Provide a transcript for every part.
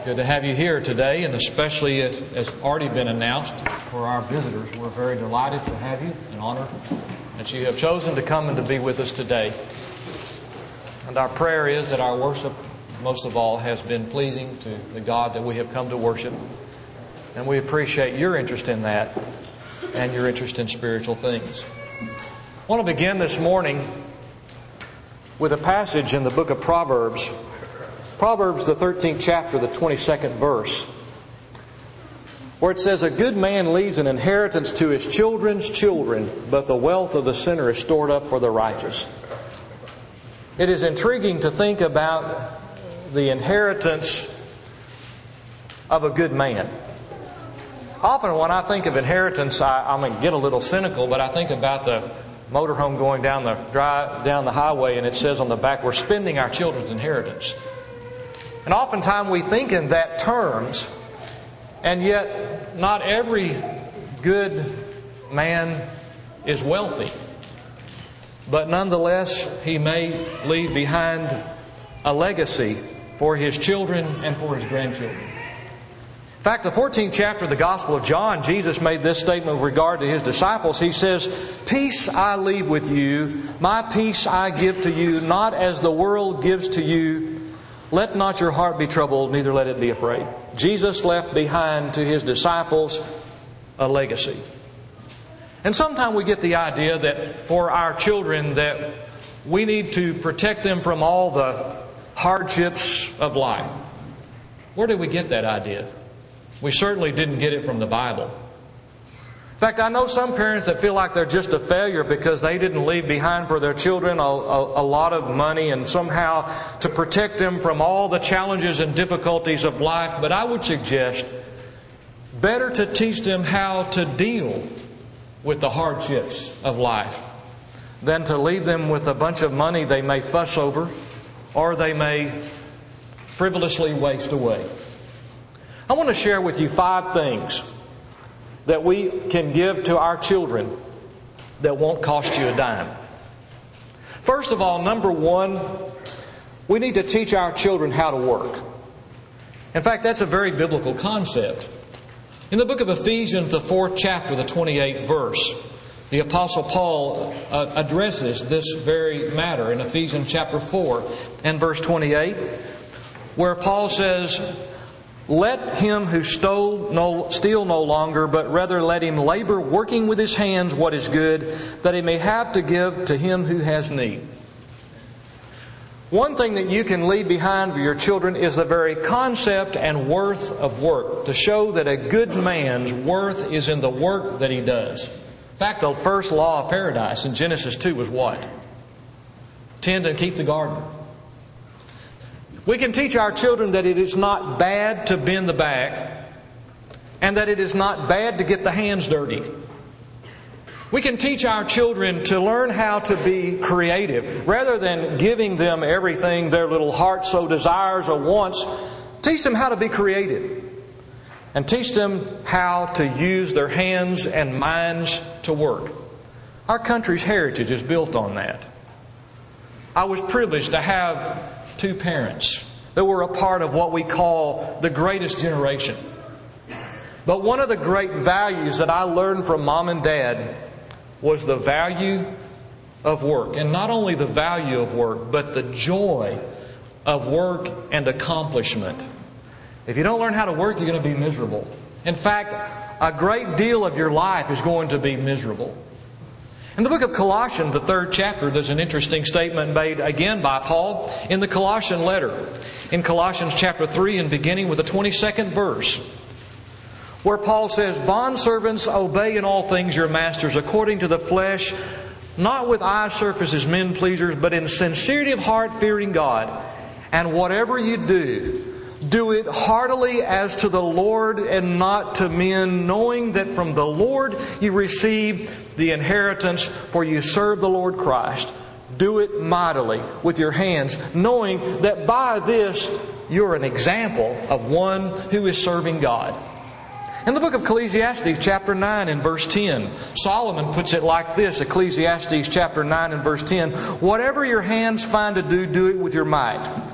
Good to have you here today, and especially as has already been announced for our visitors. We're very delighted to have you and honored that you have chosen to come and to be with us today. And our prayer is that our worship, most of all, has been pleasing to the God that we have come to worship. And we appreciate your interest in that and your interest in spiritual things. I want to begin this morning with a passage in the book of Proverbs. Proverbs, the 13th chapter, the 22nd verse, where it says, "A good man leaves an inheritance to his children's children, but the wealth of the sinner is stored up for the righteous." It is intriguing to think about the inheritance of a good man. Often when I think of inheritance, I get a little cynical, but I think about the motorhome going down the highway, and it says on the back, "We're spending our children's inheritance." And oftentimes we think in that terms, and yet not every good man is wealthy. But nonetheless, he may leave behind a legacy for his children and for his grandchildren. In fact, the 14th chapter of the Gospel of John, Jesus made this statement with regard to His disciples. He says, "Peace I leave with you, my peace I give to you, not as the world gives to you. Let not your heart be troubled, neither let it be afraid." Jesus left behind to His disciples a legacy. And sometimes we get the idea that for our children that we need to protect them from all the hardships of life. Where did we get that idea? We certainly didn't get it from the Bible. In fact, I know some parents that feel like they're just a failure because they didn't leave behind for their children a lot of money and somehow to protect them from all the challenges and difficulties of life. But I would suggest better to teach them how to deal with the hardships of life than to leave them with a bunch of money they may fuss over or they may frivolously waste away. I want to share with you 5 things that we can give to our children that won't cost you a dime. First of all, number 1, we need to teach our children how to work. In fact, that's a very biblical concept. In the book of Ephesians, the 4th chapter, the 28th verse, the Apostle Paul addresses this very matter in Ephesians chapter 4 and verse 28, where Paul says, "Let him who steal no longer, but rather let him labor, working with his hands what is good, that he may have to give to him who has need." One thing that you can leave behind for your children is the very concept and worth of work, to show that a good man's worth is in the work that he does. In fact, the first law of paradise in Genesis 2 was what? Tend and keep the garden. We can teach our children that it is not bad to bend the back and that it is not bad to get the hands dirty. We can teach our children to learn how to be creative. Rather than giving them everything their little heart so desires or wants, teach them how to be creative. And teach them how to use their hands and minds to work. Our country's heritage is built on that. I was privileged to have 2 parents that were a part of what we call the greatest generation. But one of the great values that I learned from Mom and Dad was the value of work. And not only the value of work, but the joy of work and accomplishment. If you don't learn how to work, you're going to be miserable. In fact, a great deal of your life is going to be miserable. In the book of Colossians, the 3rd chapter, there's an interesting statement made again by Paul in the Colossian letter. In Colossians chapter 3 and beginning with the 22nd verse, where Paul says, "Bondservants, obey in all things your masters according to the flesh, not with eye service as men pleasers, but in sincerity of heart fearing God. And whatever you do, do it heartily as to the Lord and not to men, knowing that from the Lord you receive the inheritance, for you serve the Lord Christ. Do it mightily with your hands, knowing that by this you're an example of one who is serving God." In the book of Ecclesiastes chapter 9 and verse 10, Solomon puts it like this, Ecclesiastes chapter 9 and verse 10, "Whatever your hands find to do, do it with your might.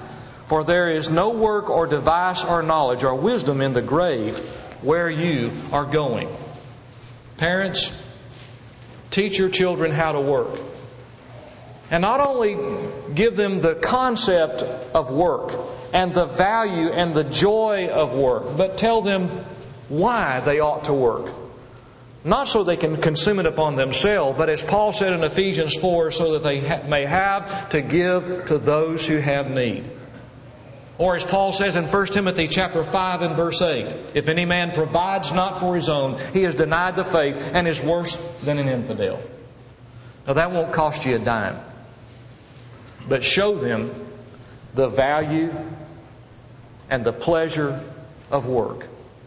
For there is no work or device or knowledge or wisdom in the grave where you are going. Parents, teach your children how to work. And not only give them the concept of work and the value and the joy of work, but tell them why they ought to work. Not so they can consume it upon themselves, but as Paul said in Ephesians 4, so that they may have to give to those who have need. Or as Paul says in 1 Timothy chapter 5 and verse 8, if any man provides not for his own, he has denied the faith and is worse than an infidel. Now that won't cost you a dime. But show them the value and the pleasure of work.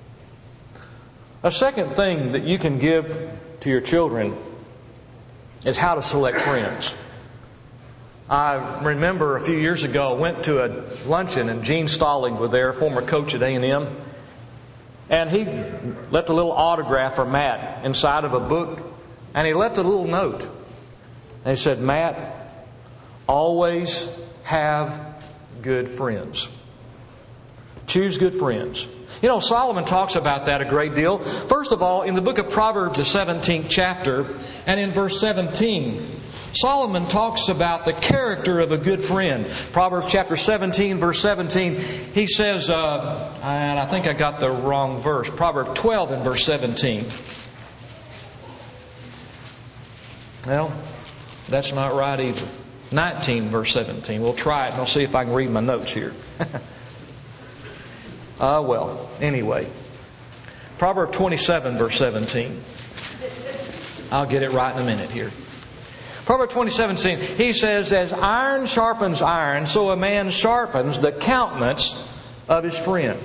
A second thing that you can give to your children is how to select friends. I remember a few years ago, I went to a luncheon and Gene Stalling was there, former coach at A&M. And he left a little autograph for Matt inside of a book. And he left a little note. And he said, Matt, always have good friends. Choose good friends. You know, Solomon talks about that a great deal. First of all, in the book of Proverbs, the 17th chapter, and in verse 17, Solomon talks about the character of a good friend. Proverbs chapter 17, verse 17, he says, and I think I got the wrong verse, Proverbs 12 and verse 17. Well, that's not right either. 19 verse 17. We'll try it and I'll see if I can read my notes here. Well, anyway. Proverbs 27 verse 17. I'll get it right in a minute here. Proverbs 27:17, he says, as iron sharpens iron, so a man sharpens the countenance of his friend.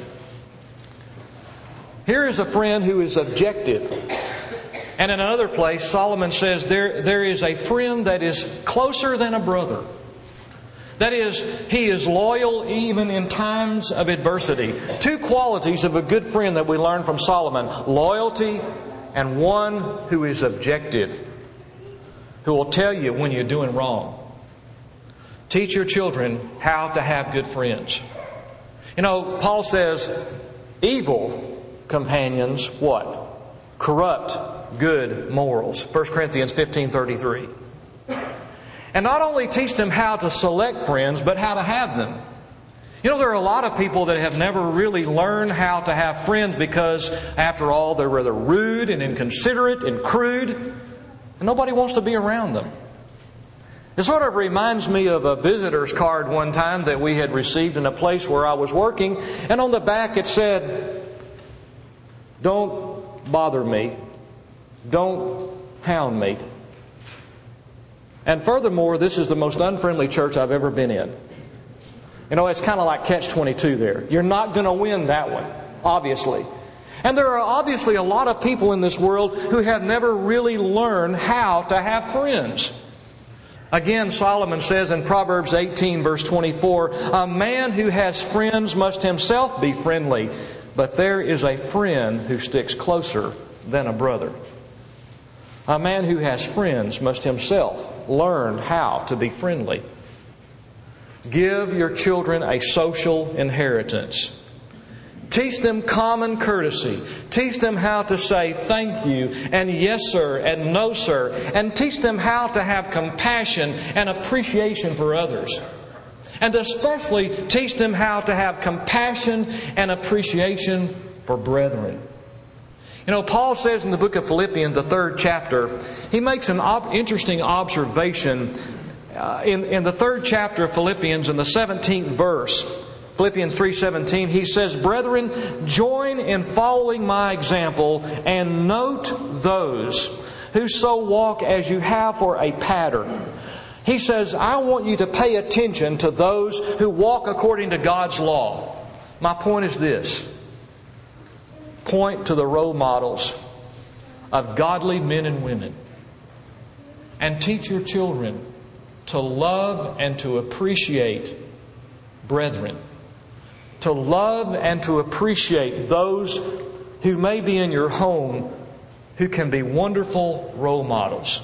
Here is a friend who is objective. And in another place, Solomon says there is a friend that is closer than a brother. That is, he is loyal even in times of adversity. Two qualities of a good friend that we learn from Solomon. Loyalty and one who is objective. Who will tell you when you're doing wrong. Teach your children how to have good friends. You know, Paul says, evil companions, what? Corrupt good morals. 1 Corinthians 15:33. And not only teach them how to select friends, but how to have them. You know, there are a lot of people that have never really learned how to have friends because, after all, they're rather rude and inconsiderate and crude, and nobody wants to be around them. It sort of reminds me of a visitor's card one time that we had received in a place where I was working, and on the back it said, "Don't bother me. Don't hound me." And furthermore, this is the most unfriendly church I've ever been in. You know, it's kind of like catch-22 there. You're not going to win that one, obviously. And there are obviously a lot of people in this world who have never really learned how to have friends. Again, Solomon says in Proverbs 18 verse 24, "A man who has friends must himself be friendly, but there is a friend who sticks closer than a brother." A man who has friends must himself learn how to be friendly. Give your children a social inheritance. Teach them common courtesy. Teach them how to say thank you and yes sir and no sir. And teach them how to have compassion and appreciation for others. And especially teach them how to have compassion and appreciation for brethren. You know, Paul says in the book of Philippians, the 3rd chapter, he makes an interesting observation in the 3rd chapter of Philippians, in the 17th verse. Philippians 3:17, he says, "Brethren, join in following my example and note those who so walk as you have for a pattern." He says, I want you to pay attention to those who walk according to God's law. My point is this. Point to the role models of godly men and women. And teach your children to love and to appreciate brethren. To love and to appreciate those who may be in your home who can be wonderful role models.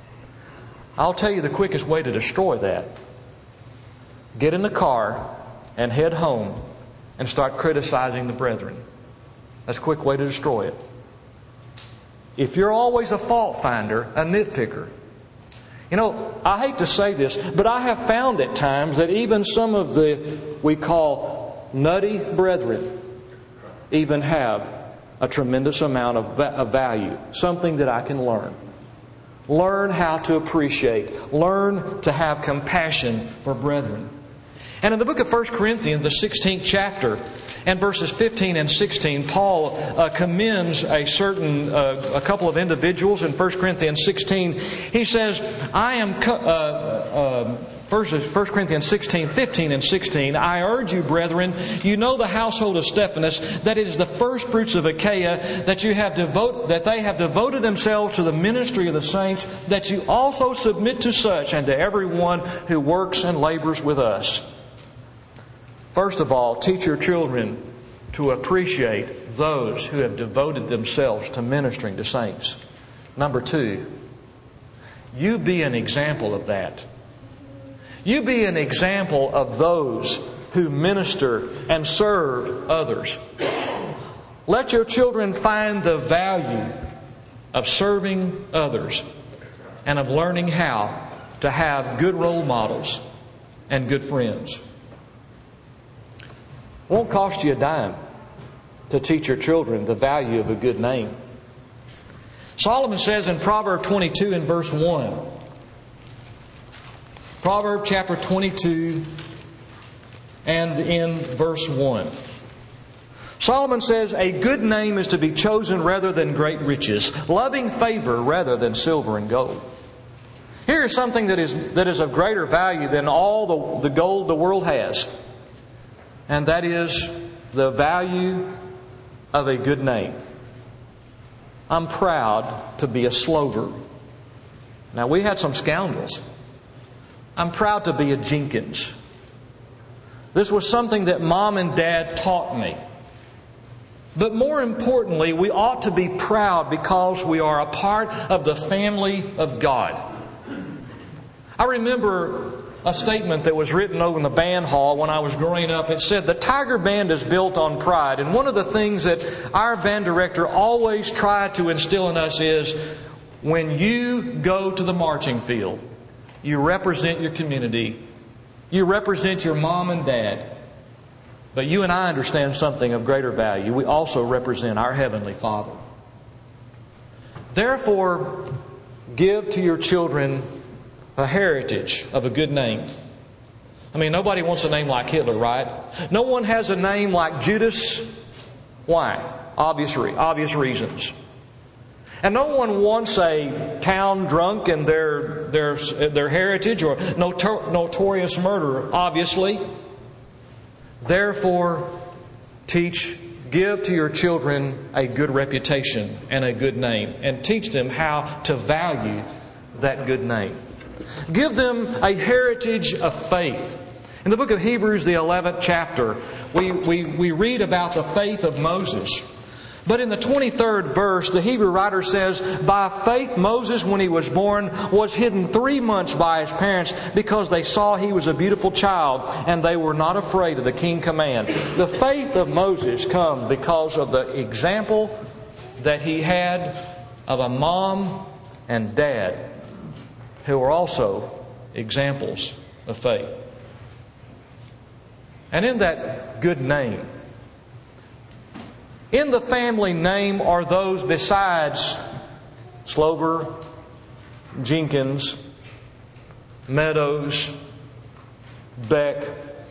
I'll tell you the quickest way to destroy that. Get in the car and head home and start criticizing the brethren. That's a quick way to destroy it. If you're always a fault finder, a nitpicker, I hate to say this, but I have found at times that even some of we call nutty brethren even have a tremendous amount of value, something that I can learn. Learn how to appreciate. Learn to have compassion for brethren. And in the book of 1 Corinthians, the 16th chapter, and verses 15 and 16, Paul commends a couple of individuals in 1 Corinthians 16. He says, 1 Corinthians 16, 15 and 16, I urge you, brethren, you know the household of Stephanas, that it is the first fruits of Achaia, that they have devoted themselves to the ministry of the saints, that you also submit to such and to everyone who works and labors with us. First of all, teach your children to appreciate those who have devoted themselves to ministering to saints. Number 2, you be an example of that. You be an example of those who minister and serve others. Let your children find the value of serving others and of learning how to have good role models and good friends. It won't cost you a dime to teach your children the value of a good name. Solomon says in Proverbs 22 and verse 1, Proverbs chapter 22 and in verse 1. Solomon says, a good name is to be chosen rather than great riches, loving favor rather than silver and gold. Here is something that is of greater value than all the gold the world has. And that is the value of a good name. I'm proud to be a Slover. Now, we had some scoundrels. I'm proud to be a Jenkins. This was something that Mom and Dad taught me. But more importantly, we ought to be proud because we are a part of the family of God. I remember a statement that was written over in the band hall when I was growing up. It said, the Tiger Band is built on pride. And one of the things that our band director always tried to instill in us is, when you go to the marching field, you represent your community. You represent your mom and dad. But you and I understand something of greater value. We also represent our Heavenly Father. Therefore, give to your children a heritage of a good name. I mean, nobody wants a name like Hitler, right? No one has a name like Judas. Why? Obvious reasons. And no one wants a town drunk and their heritage, or notorious murderer, obviously. Therefore, give to your children a good reputation and a good name, and teach them how to value that good name. Give them a heritage of faith. In the book of Hebrews, the 11th chapter, we read about the faith of Moses. But in the 23rd verse, the Hebrew writer says, by faith Moses, when he was born, was hidden 3 months by his parents because they saw he was a beautiful child and they were not afraid of the king's command. The faith of Moses comes because of the example that he had of a mom and dad who were also examples of faith. And in that good name, in the family name are those besides Slover, Jenkins, Meadows, Beck.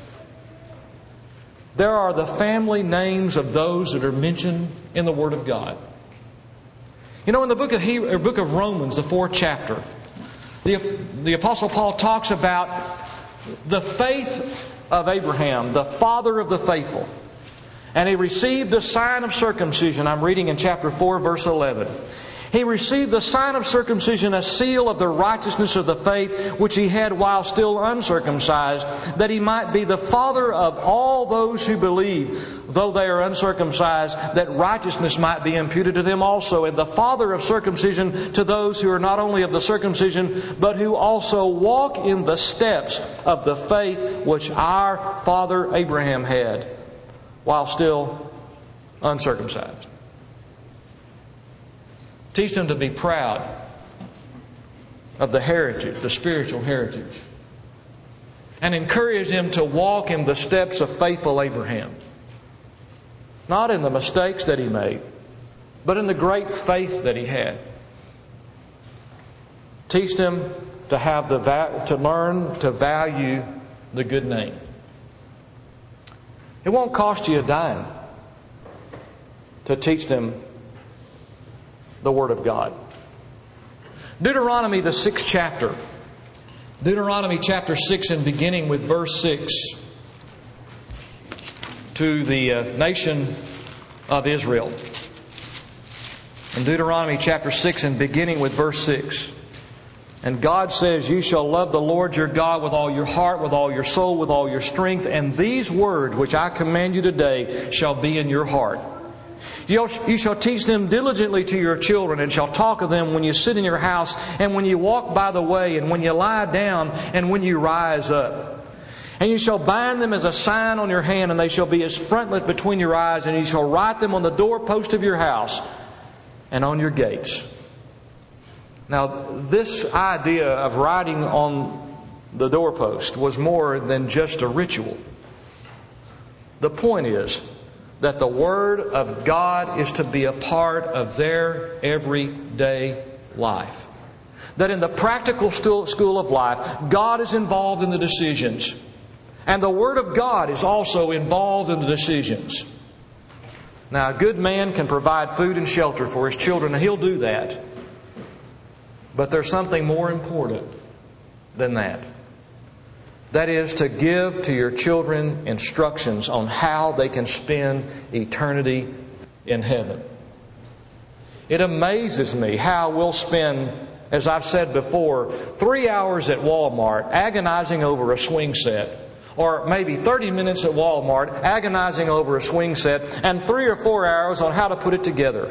There are the family names of those that are mentioned in the Word of God. You know, in the book of Romans, the 4th chapter, the Apostle Paul talks about the faith of Abraham, the father of the faithful. And he received the sign of circumcision. I'm reading in chapter 4, verse 11. He received the sign of circumcision, a seal of the righteousness of the faith which he had while still uncircumcised, that he might be the father of all those who believe, though they are uncircumcised, that righteousness might be imputed to them also, and the father of circumcision to those who are not only of the circumcision, but who also walk in the steps of the faith which our father Abraham had, while still uncircumcised. Teach them to be proud of the heritage, the spiritual heritage. And encourage them to walk in the steps of faithful Abraham. Not in the mistakes that he made, but in the great faith that he had. Teach them to learn to value the good name. It won't cost you a dime to teach them the Word of God. Deuteronomy, the 6th chapter. Deuteronomy chapter 6 and beginning with verse 6. To the nation of Israel. In Deuteronomy chapter 6 and beginning with verse 6. And God says, "You shall love the Lord your God with all your heart, with all your soul, with all your strength. And these words which I command you today shall be in your heart. You shall teach them diligently to your children, and shall talk of them when you sit in your house, and when you walk by the way, and when you lie down, and when you rise up. And you shall bind them as a sign on your hand, and they shall be as frontlet between your eyes, and you shall write them on the doorpost of your house and on your gates." Now, this idea of writing on the doorpost was more than just a ritual. The point is that the Word of God is to be a part of their everyday life. That in the practical school of life, God is involved in the decisions. And the Word of God is also involved in the decisions. Now, a good man can provide food and shelter for his children, and he'll do that. But there's something more important than that. That is to give to your children instructions on how they can spend eternity in heaven. It amazes me how we'll spend, as I've said before, 3 hours at Walmart agonizing over a swing set. Or maybe 30 minutes at Walmart agonizing over a swing set, and 3 or 4 hours on how to put it together.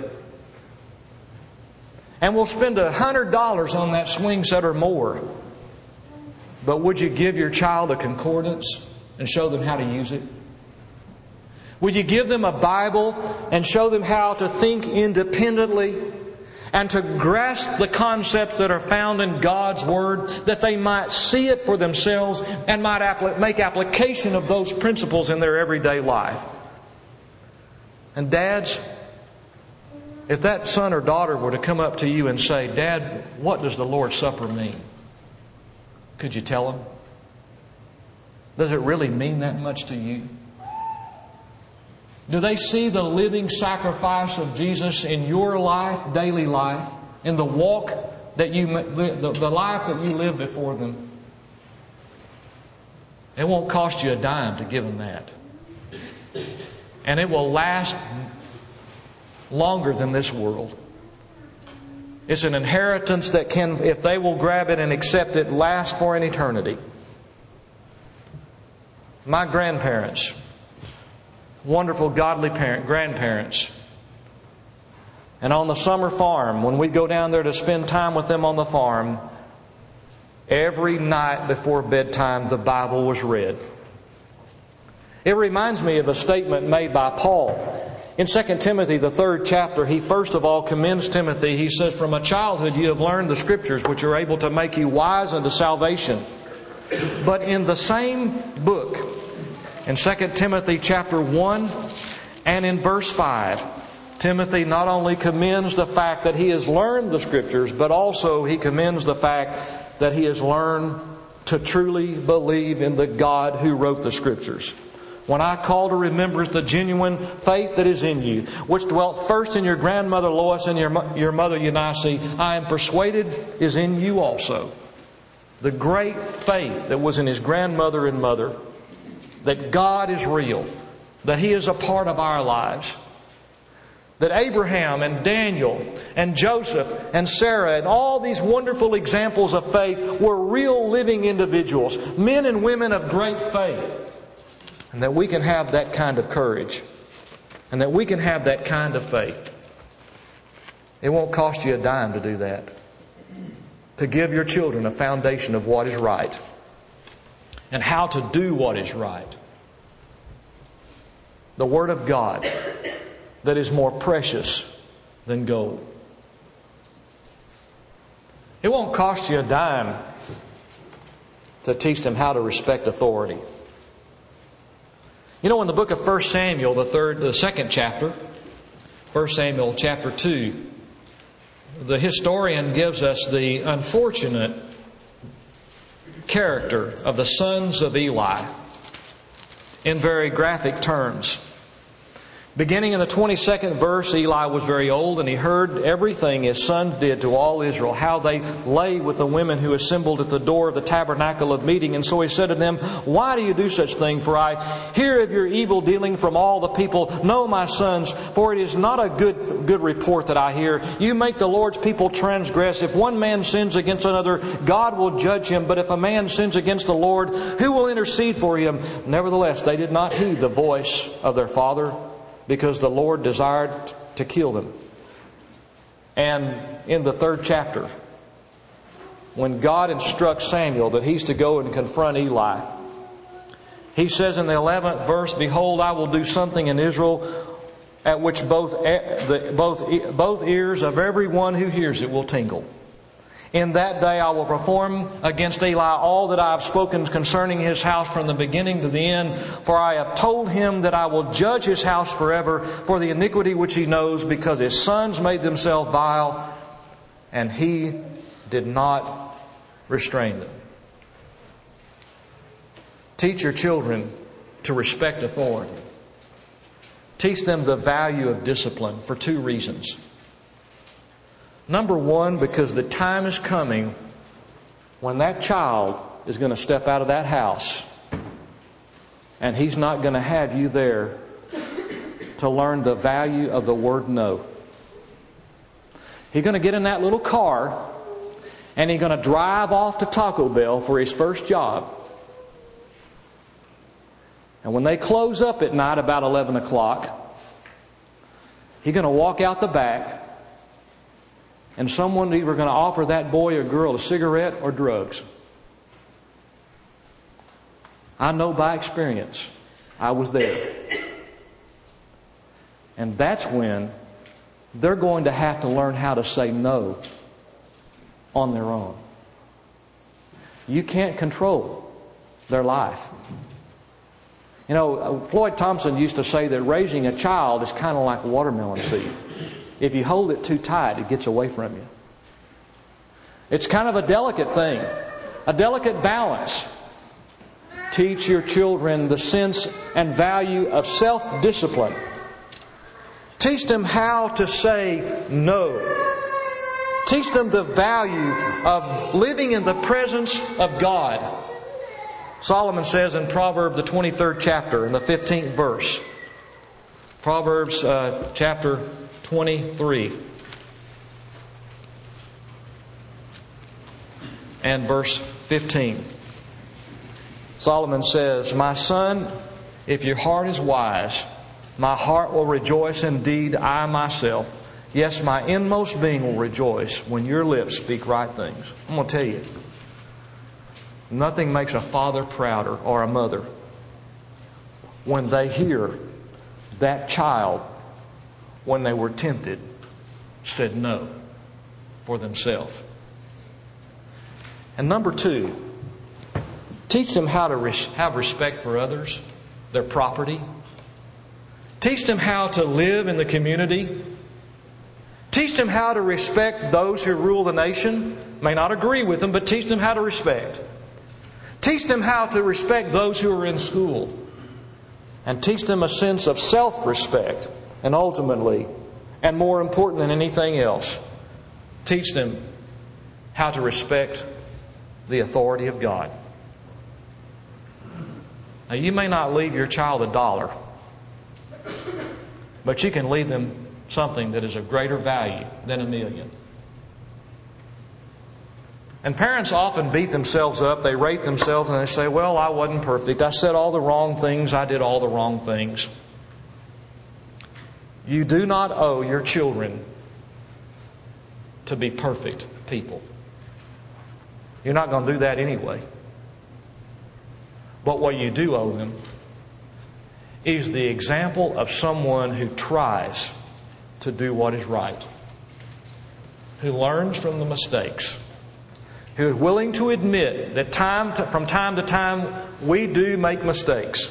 And we'll spend $100 on that swing set or more. But would you give your child a concordance and show them how to use it? Would you give them a Bible and show them how to think independently and to grasp the concepts that are found in God's Word, that they might see it for themselves and might make application of those principles in their everyday life? And dads, if that son or daughter were to come up to you and say, "Dad, what does the Lord's Supper mean?" Could you tell them? Does it really mean that much to you? Do they see the living sacrifice of Jesus in your life, daily life, in the walk that the life that you live before them? It won't cost you a dime to give them that. And it will last longer than this world. It's an inheritance that can, if they will grab it and accept it, last for an eternity. My grandparents, wonderful godly grandparents, and on the summer farm, when we'd go down there to spend time with them on the farm, every night before bedtime the Bible was read. It reminds me of a statement made by Paul. In 2 Timothy, the 3rd chapter, he first of all commends Timothy. He says, "From a childhood you have learned the Scriptures, which are able to make you wise unto salvation." But in the same book, in 2 Timothy chapter 1 and in verse 5, Timothy not only commends the fact that he has learned the Scriptures, but also he commends the fact that he has learned to truly believe in the God who wrote the Scriptures. When I call to remembrance the genuine faith that is in you, which dwelt first in your grandmother Lois and your mother Eunice, I am persuaded is in you also. The great faith that was in his grandmother and mother, that God is real, that He is a part of our lives. That Abraham and Daniel and Joseph and Sarah and all these wonderful examples of faith were real living individuals, men and women of great faith. And that we can have that kind of courage. And that we can have that kind of faith. It won't cost you a dime to do that. To give your children a foundation of what is right. And how to do what is right. The Word of God that is more precious than gold. It won't cost you a dime to teach them how to respect authority. You know, in the book of 1 Samuel, the second chapter, 1 Samuel chapter 2, the historian gives us the unfortunate character of the sons of Eli in very graphic terms. Beginning in the 22nd verse, Eli was very old, and he heard everything his sons did to all Israel, how they lay with the women who assembled at the door of the tabernacle of meeting. And so he said to them, "Why do you do such thing? For I hear of your evil dealing from all the people. No, my sons, for it is not a good report that I hear. You make the Lord's people transgress. If one man sins against another, God will judge him. But if a man sins against the Lord, who will intercede for him?" Nevertheless, they did not heed the voice of their father, because the Lord desired to kill them. And in the 3rd chapter, when God instructs Samuel that he's to go and confront Eli, he says in the 11th verse, "Behold, I will do something in Israel at which both ears of everyone who hears it will tingle. In that day I will perform against Eli all that I have spoken concerning his house from the beginning to the end. For I have told him that I will judge his house forever for the iniquity which he knows, because his sons made themselves vile, and he did not restrain them." Teach your children to respect authority. Teach them the value of discipline for 2 reasons. Number 1, because the time is coming when that child is going to step out of that house and he's not going to have you there to learn the value of the word no. He's going to get in that little car and he's going to drive off to Taco Bell for his first job. And when they close up at night about 11 o'clock, he's going to walk out the back, and someone either going to offer that boy or girl a cigarette or drugs. I know by experience. I was there. And that's when they're going to have to learn how to say no on their own. You can't control their life. You know, Floyd Thompson used to say that raising a child is kind of like a watermelon seed. If you hold it too tight, it gets away from you. It's kind of a delicate thing, a delicate balance. Teach your children the sense and value of self-discipline. Teach them how to say no. Teach them the value of living in the presence of God. Solomon says in Proverbs, the 23rd chapter, in the 15th verse, Proverbs chapter 23 and verse 15. Solomon says, "My son, if your heart is wise, my heart will rejoice indeed, I myself. Yes, my inmost being will rejoice when your lips speak right things." I'm going to tell you, nothing makes a father prouder or a mother when they hear that child, when they were tempted, said no for themselves. And number 2, teach them how to have respect for others, their property. Teach them how to live in the community. Teach them how to respect those who rule the nation. May not agree with them, but teach them how to respect. Teach them how to respect those who are in school. And teach them a sense of self-respect. And ultimately, and more important than anything else, teach them how to respect the authority of God. Now, you may not leave your child $1, but you can leave them something that is of greater value than $1 million. And parents often beat themselves up. They rate themselves and they say, well, I wasn't perfect. I said all the wrong things. I did all the wrong things. You do not owe your children to be perfect people. You're not going to do that anyway. But what you do owe them is the example of someone who tries to do what is right, who learns from the mistakes, who is willing to admit that from time to time we do make mistakes,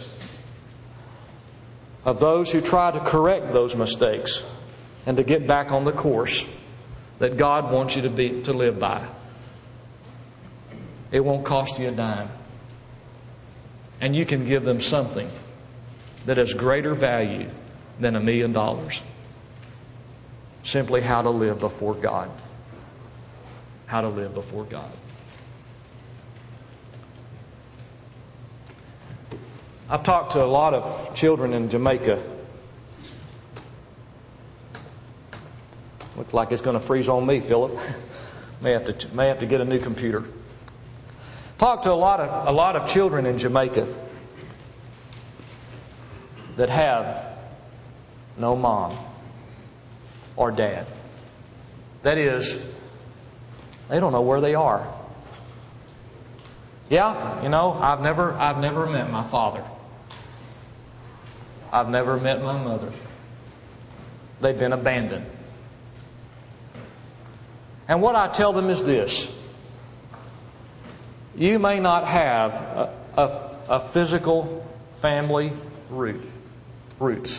of those who try to correct those mistakes and to get back on the course that God wants you to live by. It won't cost you a dime. And you can give them something that has greater value than $1 million. Simply how to live before God. How to live before God. I've talked to a lot of children in Jamaica. Looks like it's going to freeze on me, Philip. May have to get a new computer. Talked to a lot of children in Jamaica that have no mom or dad. That is, they don't know where they are. Yeah, I've never met my father. I've never met my mother. They've been abandoned. And what I tell them is this. You may not have a physical family roots,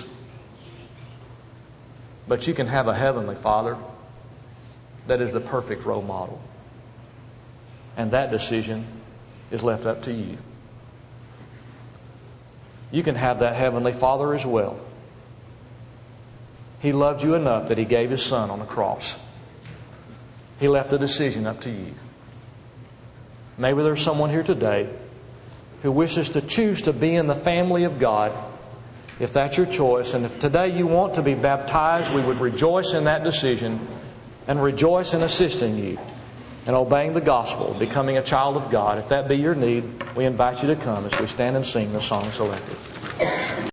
but you can have a heavenly Father that is the perfect role model. And that decision is left up to you. You can have that heavenly Father as well. He loved you enough that He gave His Son on the cross. He left the decision up to you. Maybe there's someone here today who wishes to choose to be in the family of God. If that's your choice, and if today you want to be baptized, we would rejoice in that decision and rejoice in assisting you in obeying the gospel, becoming a child of God. If that be your need, we invite you to come as we stand and sing the song selected.